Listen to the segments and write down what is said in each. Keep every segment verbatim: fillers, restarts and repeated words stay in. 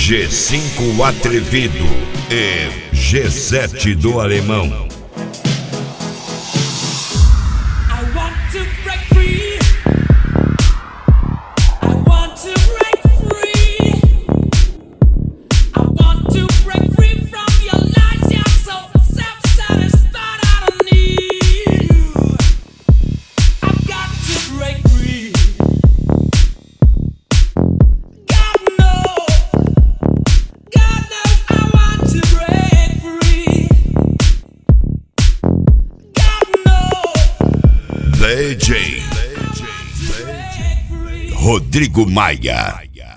G cinco Atrevido e G sete do Alemão. D J Rodrigo Maia.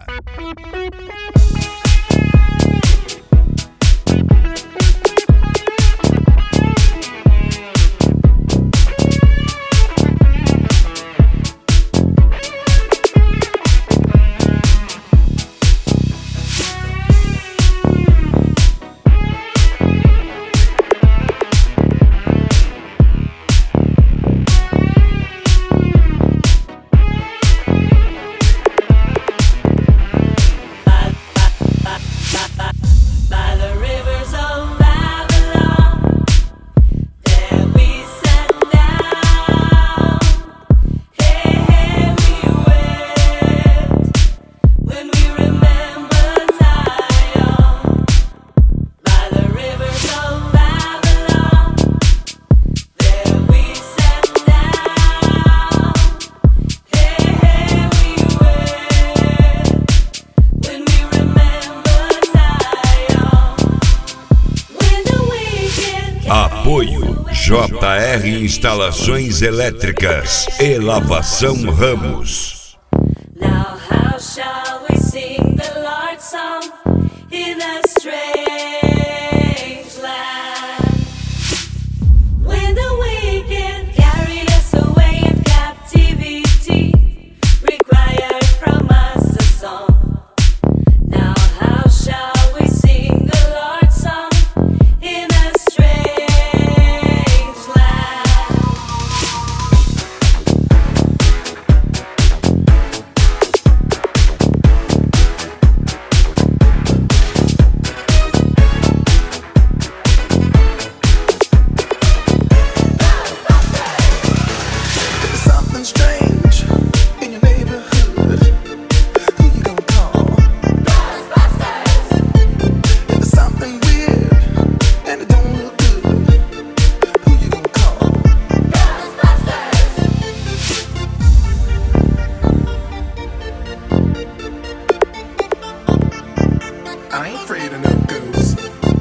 Apoio J R Instalações Elétricas e Lavação Ramos. Now how shall we sing the Lord's song in a strange land? When the wicked carried us away in captivity, required from us a song. Now how shall we sing the Lord's song in a strange land? Something strange in your neighborhood. Who you gonna call? Ghostbusters. If there's something weird and it don't look good, who you gonna call? Ghostbusters. I ain't afraid of no ghosts.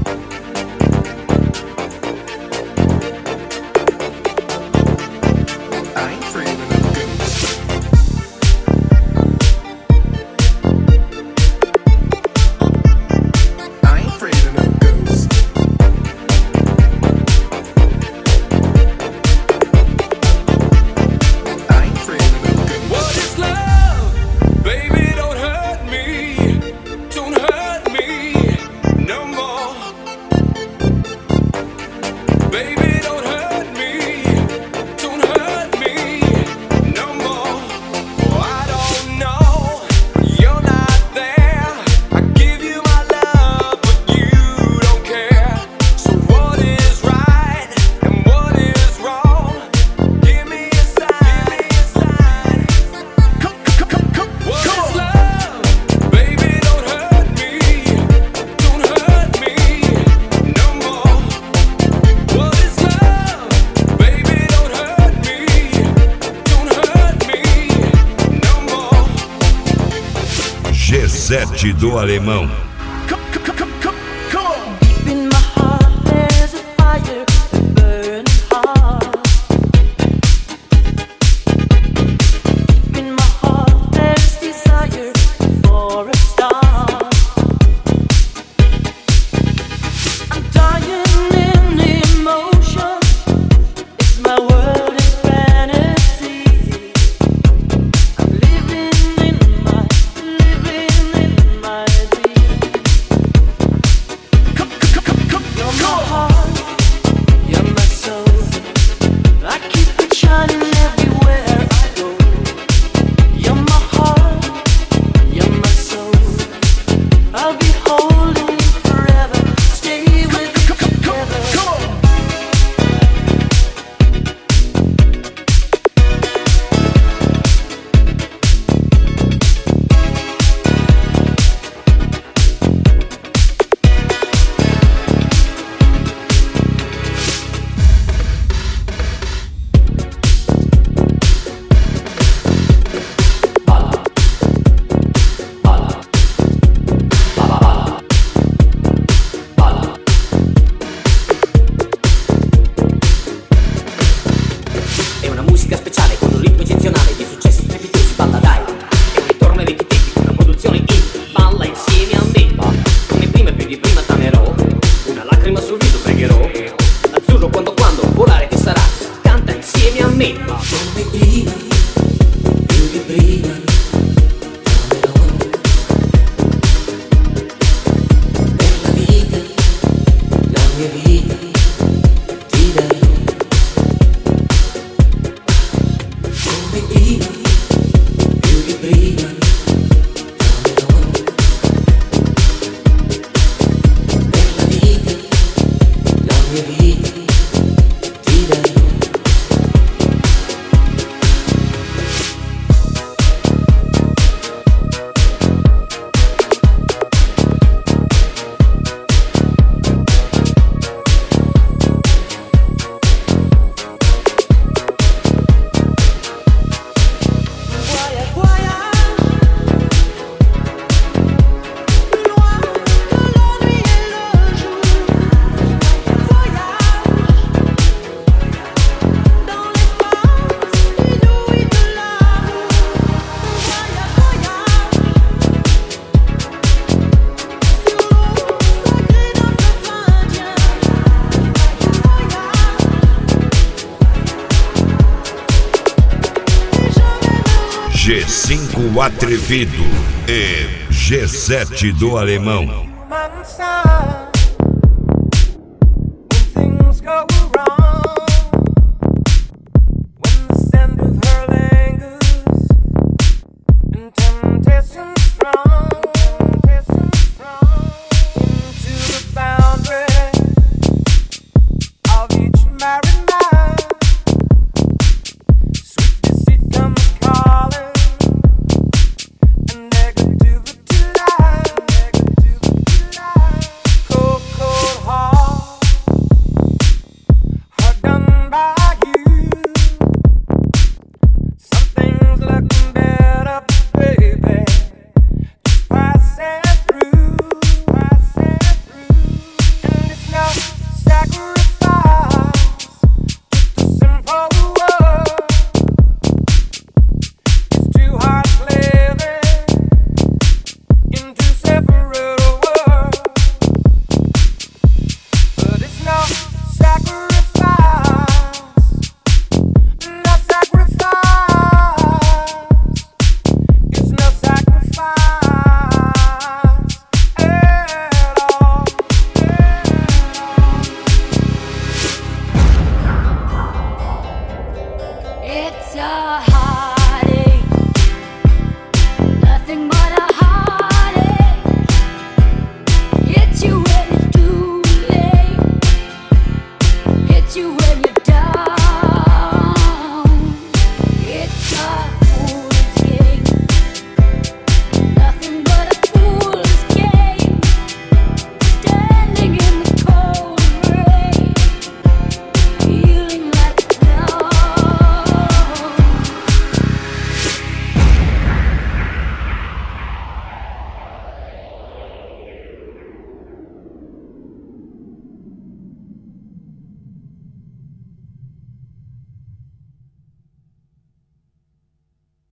I ain't afraid of no ghosts. I ain't afraid of no ghosts. I ain't afraid of no ghosts. What is love? Baby, don't hurt me. Don't hurt me no more. Baby, don't hurt me. Don't hurt me no more. Oh, I don't know. You're not there. I give you my love, but you don't care. So what is right and what is wrong? Give me a sign. Come, come, come, come, What come is on. love? Baby, don't hurt me. Don't hurt me no more. What is love? Baby, don't hurt me. Don't hurt me no more. G sete do Alemão. Come, come, come, come, come on. Deep in my heart there's a fire that burns hard. Deep in my heart there's desire for a star. I'm dying in emotion. It's my world in fantasy. I'm living in my, living in my dream. sul viso pregherò. Azzurro quando quando volare ti sarà. Canta insieme a me. Ma come prima, più di prima. Per la vita, la mia vita, ti darò. Come prima, più di prima. G cinco Atrevido e G sete do Alemão. Things go wrong.